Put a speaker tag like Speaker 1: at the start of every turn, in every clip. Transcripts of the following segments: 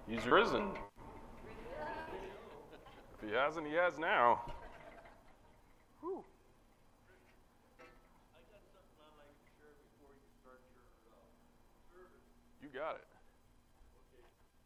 Speaker 1: He's risen. If he hasn't, he has now. Whew.
Speaker 2: I got something I'd like to share before you start your service.
Speaker 1: You got it.
Speaker 2: Okay.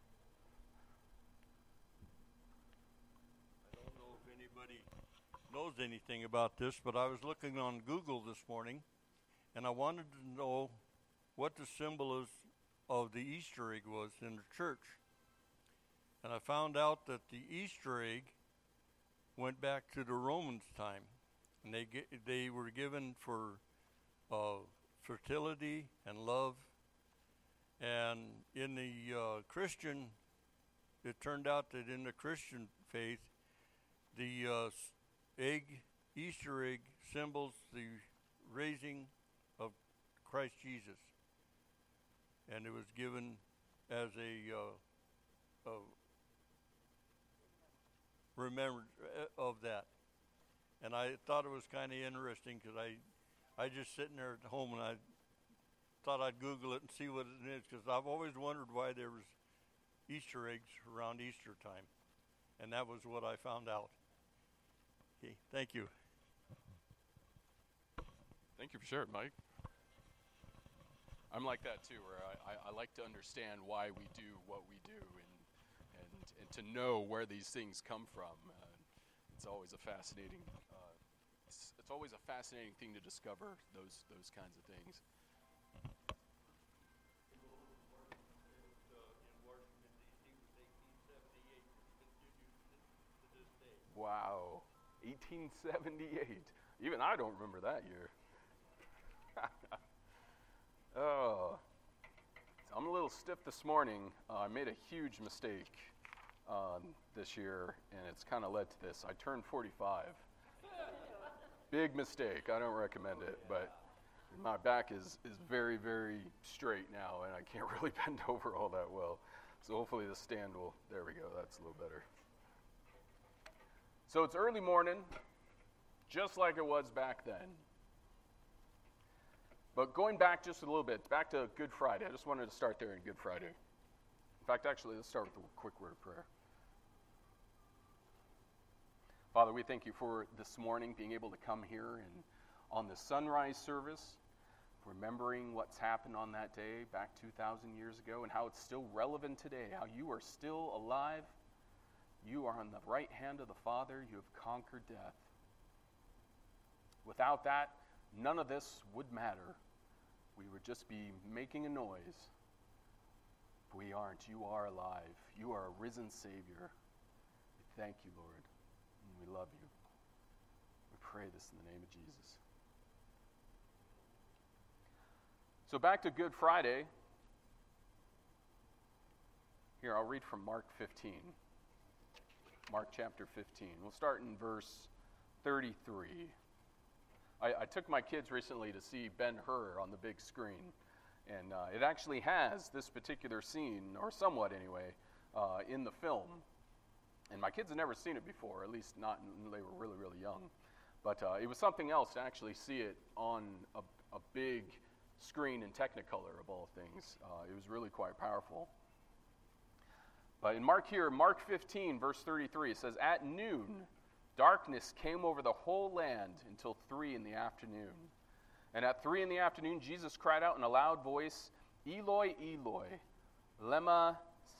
Speaker 2: I don't know if anybody knows anything about this, but I was looking on Google this morning, and I wanted to know what the symbol is of the Easter egg was in the church. And I found out that the Easter egg went back to the Romans' time, and they were given for fertility and love. And in the Christian, it turned out that in the Christian faith, the Easter egg symbols the raising of Christ Jesus, and it was given as a remembrance of that. And I thought it was kind of interesting because I just sitting there at home and I thought I'd Google it and see what it is, because I've always wondered why there was Easter eggs around Easter time, and that was what I found out. Okay, thank you.
Speaker 1: Thank you for sharing, Mike. I'm like that too, where I like to understand why we do what we do and to know where these things come from. It's always a fascinating it's always a fascinating thing to discover those kinds of things. Wow, 1878. Even I don't remember that year. Oh, so I'm a little stiff this morning. I made a huge mistake this year, and it's kind of led to this. I turned 45. Big mistake. I don't recommend it, but my back is very, very straight now, and I can't really bend over all that well. So hopefully the stand will, there we go, that's a little better. So it's early morning, just like it was back then. But going back just a little bit, back to Good Friday. I just wanted to start there in Good Friday. In fact, actually, let's start with a quick word of prayer. Father, we thank you for this morning, being able to come here and on the sunrise service, remembering what's happened on that day back 2,000 years ago and how it's still relevant today, how you are still alive. You are on the right hand of the Father. You have conquered death. Without that, none of this would matter. We would just be making a noise. But we aren't. You are alive. You are a risen Savior. We thank you, Lord, and we love you. We pray this in the name of Jesus. So back to Good Friday. Here, I'll read from Mark 15. Mark chapter 15. We'll start in verse 33. I took my kids recently to see Ben-Hur on the big screen, and it actually has this particular scene, or somewhat anyway, in the film. And my kids had never seen it before, at least not when they were really, really young. But it was something else to actually see it on a big screen in Technicolor, of all things. It was really quite powerful. But in Mark 15, verse 33, it says, "At noon, darkness came over the whole land until 3 in the afternoon. And at 3 in the afternoon, Jesus cried out in a loud voice, 'Eloi, Eloi, lema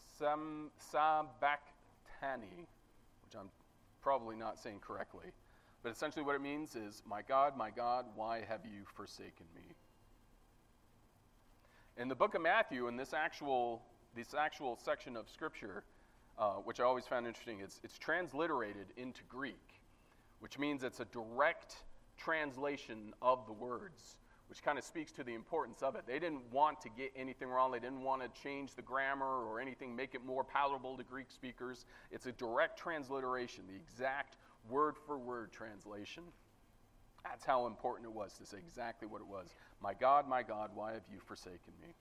Speaker 1: sabachthani,'" which I'm probably not saying correctly. But essentially what it means is, my God, why have you forsaken me?" In the book of Matthew, in this actual section of Scripture, which I always found interesting, it's transliterated into Greek, which means it's a direct translation of the words, which kind of speaks to the importance of it. They didn't want to get anything wrong. They didn't want to change the grammar or anything, make it more palatable to Greek speakers. It's a direct transliteration, the exact word-for-word translation. That's how important it was to say exactly what it was. My God, why have you forsaken me?"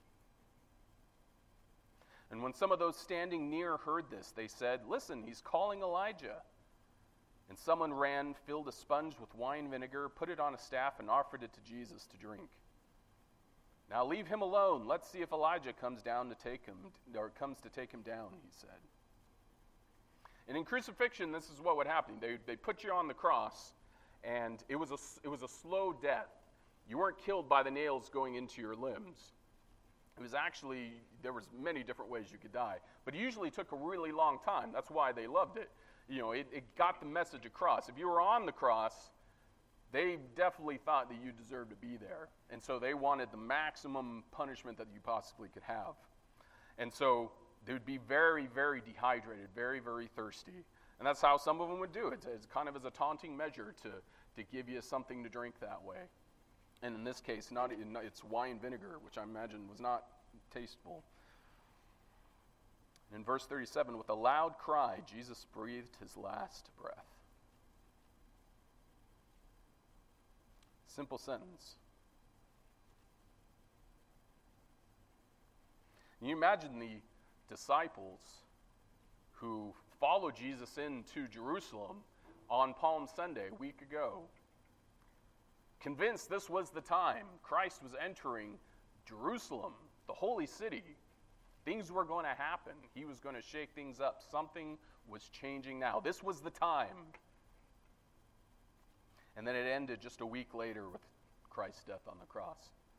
Speaker 1: And when some of those standing near heard this, they said, "Listen, he's calling Elijah." And someone ran, filled a sponge with wine vinegar, put it on a staff, and offered it to Jesus to drink. Now leave him alone. Let's see if Elijah comes to take him down, he said. And in crucifixion, this is what would happen. They put you on the cross, and it was a slow death. You weren't killed by the nails going into your limbs. It was actually, there was many different ways you could die. But it usually took a really long time. That's why they loved it. It got the message across. If you were on the cross, they definitely thought that you deserved to be there. And so they wanted the maximum punishment that you possibly could have. And so they would be very, very dehydrated, very, very thirsty. And that's how some of them would do it. It's kind of as a taunting measure to give you something to drink that way. And in this case, it's wine vinegar, which I imagine was not tasteful. In verse 37, with a loud cry, Jesus breathed his last breath. Simple sentence. Can you imagine the disciples who followed Jesus into Jerusalem on Palm Sunday a week ago, convinced this was the time Christ was entering Jerusalem, the holy city? Things were going to happen. He was going to shake things up. Something was changing now. This was the time. And then it ended just a week later with Christ's death on the cross.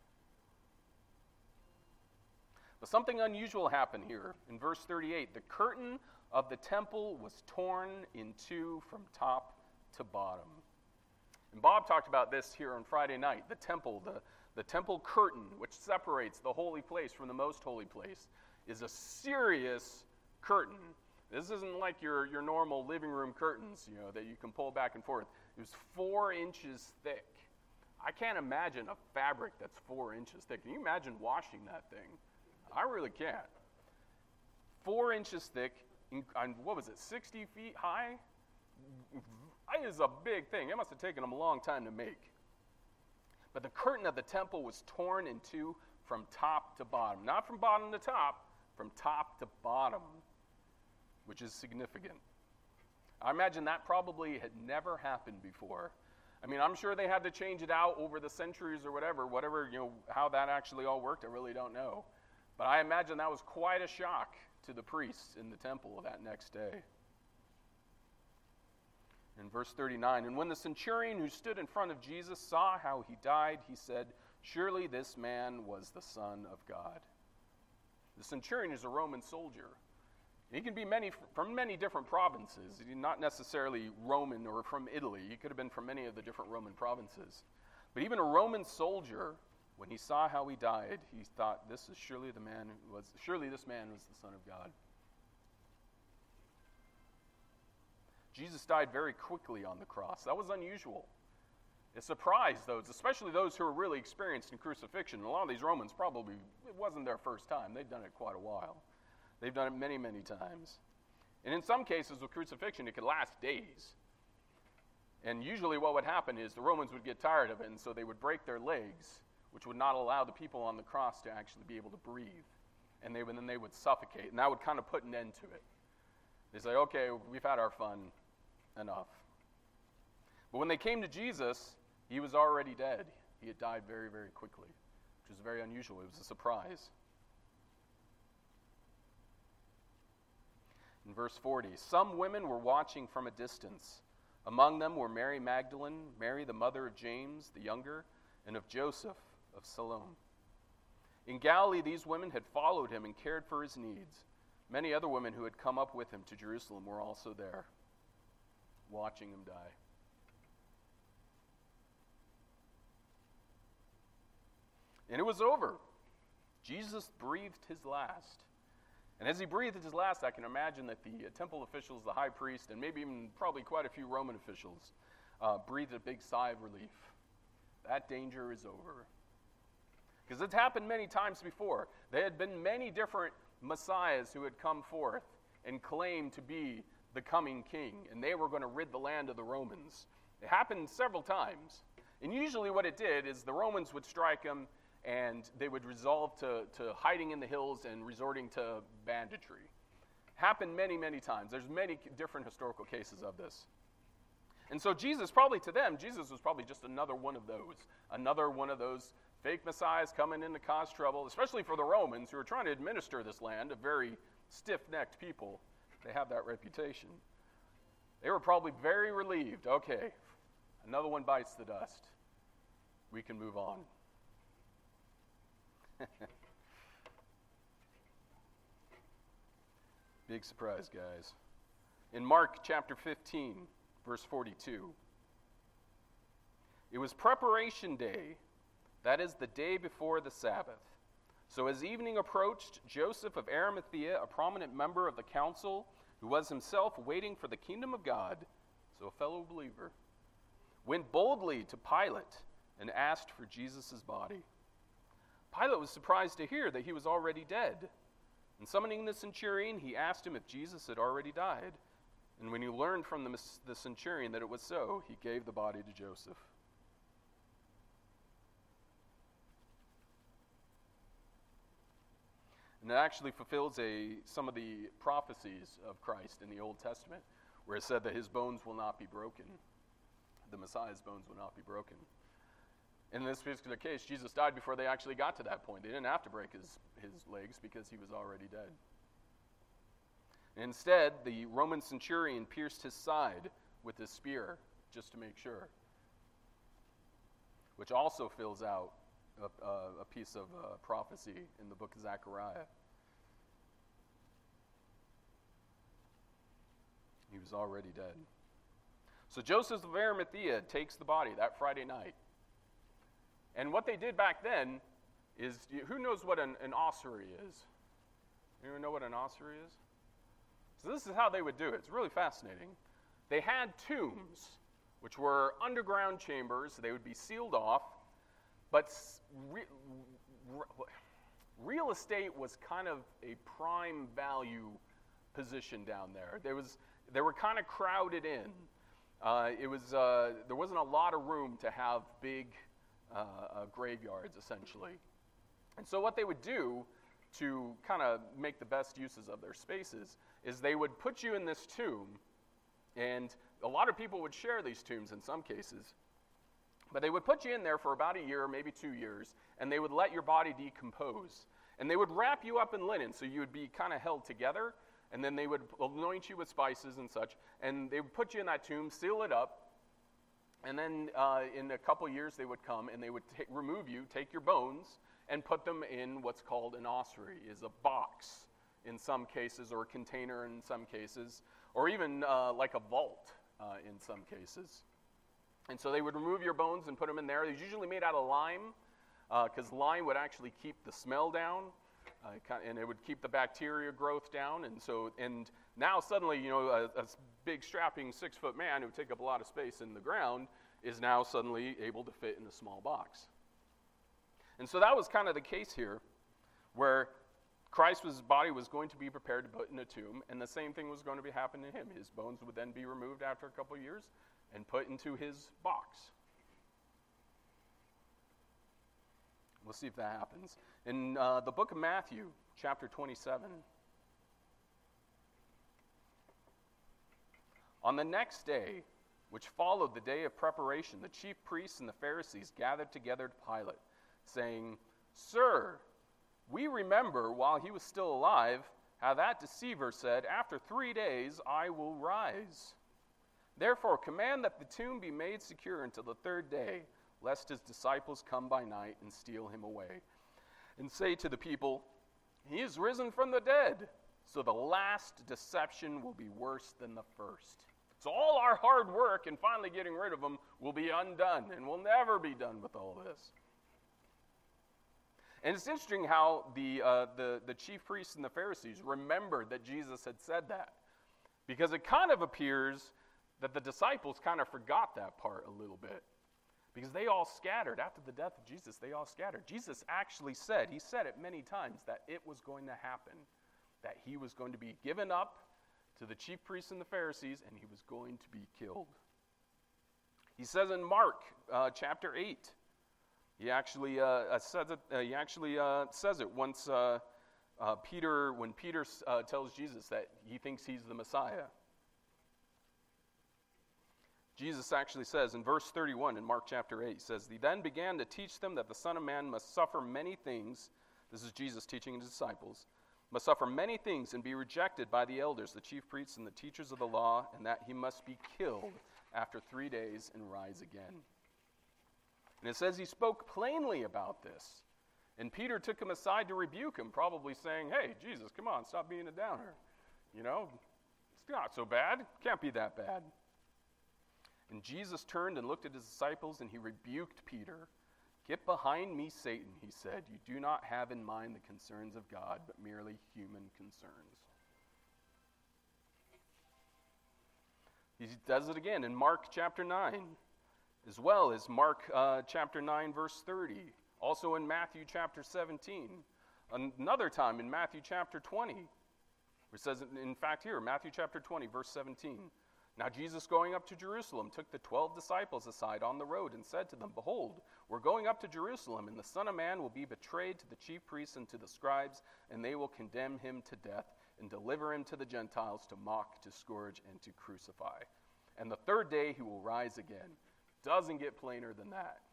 Speaker 1: But something unusual happened here. In verse 38, the curtain of the temple was torn in two from top to bottom. And Bob talked about this here on Friday night. The temple, the temple curtain, which separates the holy place from the most holy place, is a serious curtain. This isn't like your normal living room curtains, that you can pull back and forth. It was 4 inches thick. I can't imagine a fabric that's 4 inches thick. Can you imagine washing that thing? I really can't. 4 inches thick, and 60 feet high? It is a big thing. It must have taken them a long time to make. But the curtain of the temple was torn in two from top to bottom. Not from bottom to top, from top to bottom, which is significant. I imagine that probably had never happened before. I mean, I'm sure they had to change it out over the centuries or whatever, how that actually all worked, I really don't know. But I imagine that was quite a shock to the priests in the temple that next day. In verse 39, and when the centurion who stood in front of Jesus saw how he died, he said, surely this man was the Son of God. The centurion is a Roman soldier. He can be from many different provinces, not necessarily Roman or from Italy. He could have been from many of the different Roman provinces. But even a Roman soldier, when he saw how he died, he thought, surely this man was the Son of God. Jesus died very quickly on the cross. That was unusual. It surprised those, especially those who were really experienced in crucifixion. A lot of these Romans probably, it wasn't their first time. They'd done it quite a while. They've done it many, many times. And in some cases with crucifixion, it could last days. And usually what would happen is the Romans would get tired of it, and so they would break their legs, which would not allow the people on the cross to actually be able to breathe. And then they would suffocate, and that would kind of put an end to it. They say, okay, we've had our fun, enough. But when they came to Jesus, he was already dead. He had died very, very quickly, which was very unusual. It was a surprise. In verse 40, some women were watching from a distance. Among them were Mary Magdalene, Mary the mother of James the younger, and of Joseph of Salome. In Galilee, these women had followed him and cared for his needs. Many other women who had come up with him to Jerusalem were also there, watching him die. And it was over. Jesus breathed his last. And as he breathed his last, I can imagine that the temple officials, the high priest, and maybe even probably quite a few Roman officials breathed a big sigh of relief. That danger is over. Because it's happened many times before. There had been many different messiahs who had come forth and claimed to be the coming king, and they were going to rid the land of the Romans. It happened several times. And usually what it did is the Romans would strike him, and they would resolve to hiding in the hills and resorting to banditry. Happened many, many times. There's many different historical cases of this. And so Jesus was probably just another one of those fake messiahs coming in to cause trouble, especially for the Romans who are trying to administer this land, a very stiff-necked people. They have that reputation. They were probably very relieved. Okay, another one bites the dust. We can move on. Big surprise, guys. In Mark chapter 15, verse 42, it was preparation day, that is the day before the Sabbath. So as evening approached, Joseph of Arimathea, a prominent member of the council, who was himself waiting for the kingdom of God, so a fellow believer, went boldly to Pilate and asked for Jesus' body. Pilate was surprised to hear that he was already dead. And summoning the centurion, he asked him if Jesus had already died. And when he learned from the centurion that it was so, he gave the body to Joseph. And it actually fulfills some of the prophecies of Christ in the Old Testament, where it said that his bones will not be broken. The Messiah's bones will not be broken. In this particular case, Jesus died before they actually got to that point. They didn't have to break his legs because he was already dead. Instead, the Roman centurion pierced his side with his spear, just to make sure, which also fills out a piece of prophecy in the book of Zechariah. He was already dead. So Joseph of Arimathea takes the body that Friday night. And what they did back then is, who knows what an ossuary is? Anyone know what an ossuary is? So this is how they would do it. It's really fascinating. They had tombs, which were underground chambers. They would be sealed off. But real estate was kind of a prime value position down there. They were kind of crowded in. There wasn't a lot of room to have big graveyards, essentially. And so what they would do to kind of make the best uses of their spaces is they would put you in this tomb, and a lot of people would share these tombs in some cases. But they would put you in there for about a year, maybe 2 years, and they would let your body decompose. And they would wrap you up in linen so you would be kind of held together, and then they would anoint you with spices and such, and they would put you in that tomb, seal it up, and then in a couple years they would come and they would remove you, take your bones, and put them in what's called an ossuary, is a box in some cases, or a container in some cases, or even like a vault in some cases. And so they would remove your bones and put them in there. They're usually made out of lime, because lime would actually keep the smell down, and it would keep the bacteria growth down. And now suddenly, a big strapping 6-foot man who would take up a lot of space in the ground is now suddenly able to fit in a small box. And so that was kind of the case here, where Christ's body was going to be prepared to put in a tomb, and the same thing was going to be happening to him. His bones would then be removed after a couple of years and put into his box. We'll see if that happens. In the book of Matthew, chapter 27, on the next day, which followed the day of preparation, the chief priests and the Pharisees gathered together to Pilate, saying, "Sir, we remember while he was still alive how that deceiver said, 'After 3 days I will rise.' Therefore command that the tomb be made secure until the 3rd day, lest his disciples come by night and steal him away. And say to the people, 'He is risen from the dead.' So the last deception will be worse than the first." So all our hard work in finally getting rid of him will be undone, and we'll never be done with all this. And it's interesting how the chief priests and the Pharisees remembered that Jesus had said that, because it kind of appears that the disciples kind of forgot that part a little bit, because they all scattered. After the death of Jesus, they all scattered. Jesus actually said, he said it many times, that it was going to happen, that he was going to be given up to the chief priests and the Pharisees, and he was going to be killed. He says in Mark chapter 8, he actually says it once when Peter tells Jesus that he thinks he's the Messiah. Jesus actually says in verse 31 in Mark chapter 8, he says, "He then began to teach them that the Son of Man must suffer many things." This is Jesus teaching his disciples. "Must suffer many things and be rejected by the elders, the chief priests, and the teachers of the law, and that he must be killed after 3 days and rise again." And it says he spoke plainly about this. And Peter took him aside to rebuke him, probably saying, "Hey, Jesus, come on, stop being a downer. You know, it's not so bad. Can't be that bad." And Jesus turned and looked at his disciples, and he rebuked Peter. "Get behind me, Satan," he said. "You do not have in mind the concerns of God, but merely human concerns." He does it again in Mark chapter 9, as well as Mark chapter 9, verse 30. Also in Matthew chapter 17. Another time in Matthew chapter 20. It says, in fact here, Matthew chapter 20, verse 17. "Now Jesus, going up to Jerusalem, took the 12 disciples aside on the road and said to them, 'Behold, we're going up to Jerusalem, and the Son of Man will be betrayed to the chief priests and to the scribes, and they will condemn him to death and deliver him to the Gentiles to mock, to scourge, and to crucify. And the third day he will rise again.'" Doesn't get plainer than that.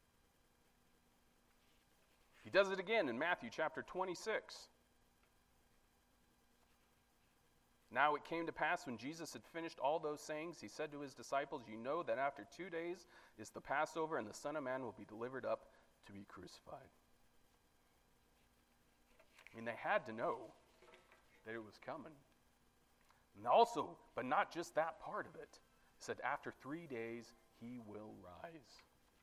Speaker 1: He does it again in Matthew chapter 26. "Now it came to pass when Jesus had finished all those sayings, he said to his disciples, 'You know that after 2 days is the Passover, and the Son of Man will be delivered up to be crucified.'" I mean, they had to know that it was coming. And also, but not just that part of it. He said, after 3 days, he will rise.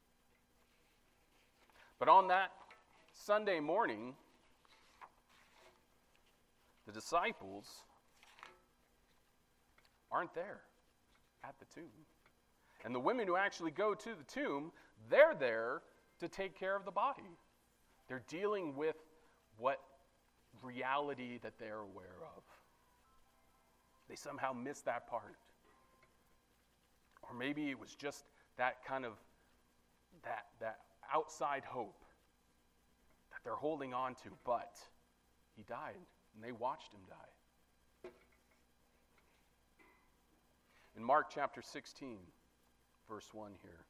Speaker 1: But on that Sunday morning, the disciples aren't there at the tomb. And the women who actually go to the tomb, they're there to take care of the body. They're dealing with what reality that they're aware of. They somehow miss that part. Or maybe it was just that kind of, that outside hope that they're holding on to, but he died, and they watched him die. In Mark chapter 16, verse 1 here.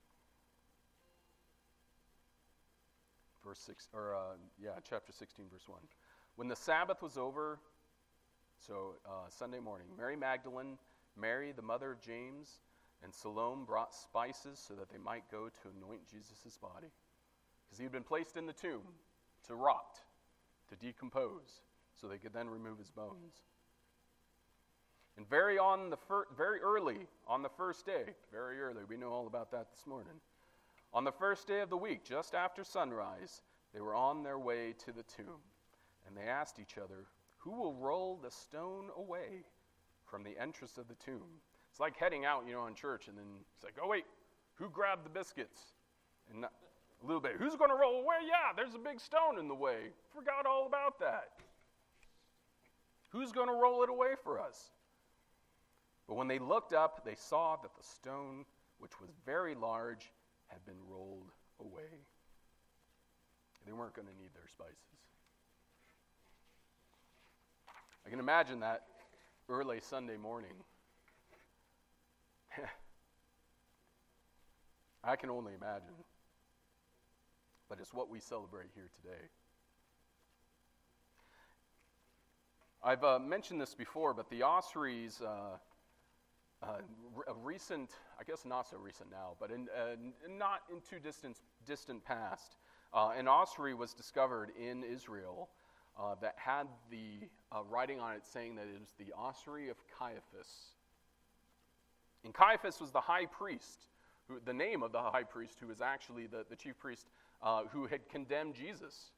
Speaker 1: Chapter 16, verse 1. "When the Sabbath was over," so Sunday morning, "Mary Magdalene, Mary, the mother of James, and Salome brought spices so that they might go to anoint Jesus' body." Because he had been placed in the tomb to rot, to decompose, so they could then remove his bones. And very early on the first day, very early, we know all about that this morning. On the first day of the week, just after sunrise, they were on their way to the tomb. And they asked each other, "Who will roll the stone away from the entrance of the tomb?" It's like heading out, in church, and then it's like, "Oh wait, who grabbed the biscuits?" And a little bit, "Who's going to roll away? Yeah, there's a big stone in the way. Forgot all about that. Who's going to roll it away for us?" But when they looked up, they saw that the stone, which was very large, had been rolled away. They weren't going to need their spices. I can imagine that early Sunday morning. I can only imagine. But it's what we celebrate here today. I've mentioned this before, but the Ossuaries, a recent, I guess not so recent now, but not in too distant past, an ossuary was discovered in Israel that had the writing on it saying that it was the ossuary of Caiaphas. And Caiaphas was the high priest, the name of the high priest who was actually the chief priest who had condemned Jesus.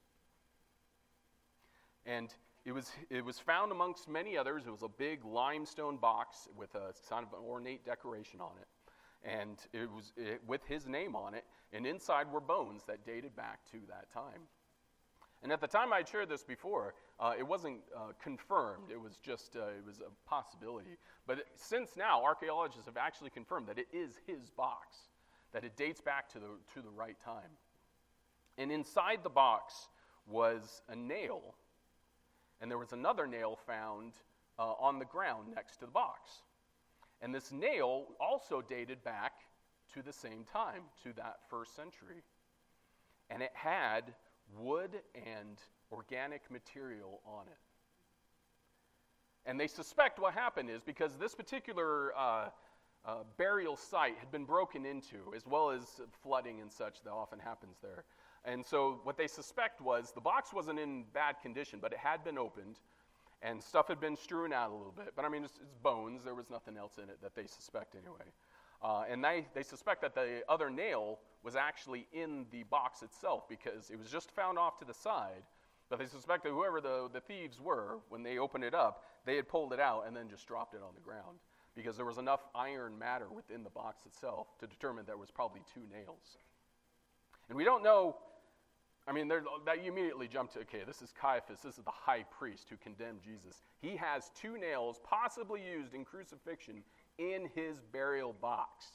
Speaker 1: And it was found amongst many others. It was a big limestone box with a kind of an ornate decoration on it. And it was with his name on it. And inside were bones that dated back to that time. And at the time I shared this before, it wasn't confirmed. It was just it was a possibility. But since now, archaeologists have actually confirmed that it is his box, that it dates back to the right time. And inside the box was a nail. And there was another nail found on the ground next to the box. And this nail also dated back to the same time, to that first century. And it had wood and organic material on it. And they suspect what happened is because this particular burial site had been broken into, as well as flooding and such that often happens there. And so what they suspect was the box wasn't in bad condition, but it had been opened, and stuff had been strewn out a little bit. But I mean, it's bones. There was nothing else in it that they suspect anyway. And they suspect that the other nail was actually in the box itself because it was just found off to the side. But they suspect that whoever the thieves were, when they opened it up, they had pulled it out and then just dropped it on the ground because there was enough iron matter within the box itself to determine there was probably 2 nails. And we don't know, I mean, that you immediately jump to, okay, this is Caiaphas, this is the high priest who condemned Jesus. He has 2 nails, possibly used in crucifixion, in his burial box.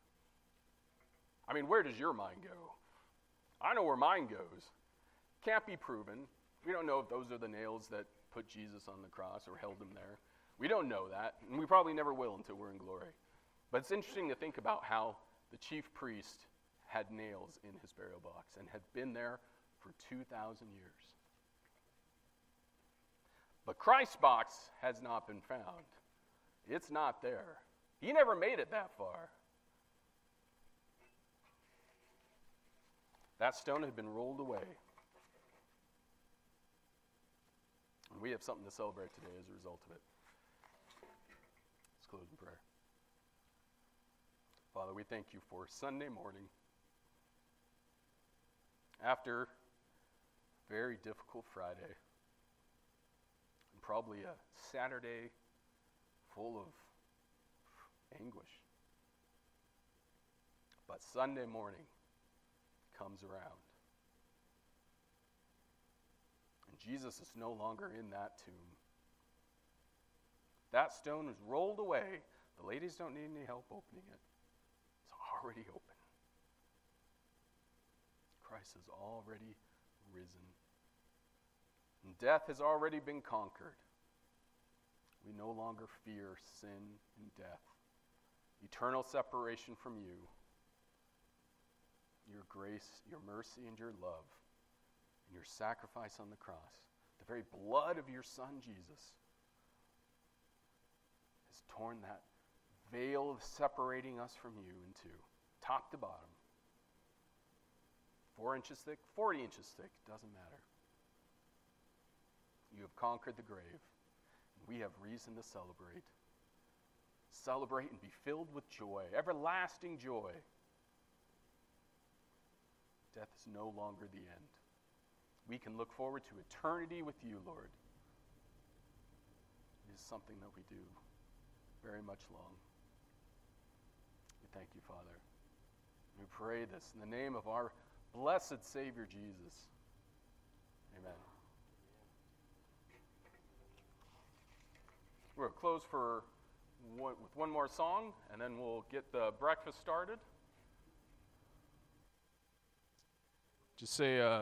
Speaker 1: I mean, where does your mind go? I know where mine goes. Can't be proven. We don't know if those are the nails that put Jesus on the cross or held him there. We don't know that, and we probably never will until we're in glory. But it's interesting to think about how the chief priest had nails in his burial box and had been there for 2,000 years. But Christ's box has not been found. It's not there. He never made it that far. That stone had been rolled away. And we have something to celebrate today as a result of it. Let's close in prayer. Father, we thank you for Sunday morning. After a very difficult Friday, and probably a Saturday full of anguish. But Sunday morning comes around. And Jesus is no longer in that tomb. That stone is rolled away. The ladies don't need any help opening it. It's already open. Christ has already risen. And death has already been conquered. We no longer fear sin and death. Eternal separation from you. Your grace, your mercy, and your love. And your sacrifice on the cross. The very blood of your Son, Jesus, has torn that veil of separating us from you in two, top to bottom. 4 inches thick, 40 inches thick, doesn't matter. You have conquered the grave. We have reason to celebrate. Celebrate and be filled with joy, everlasting joy. Death is no longer the end. We can look forward to eternity with you, Lord. It is something that we do very much long. We thank you, Father. We pray this in the name of our blessed Savior, Jesus. Amen. We'll close with one more song, and then we'll get the breakfast started. Just say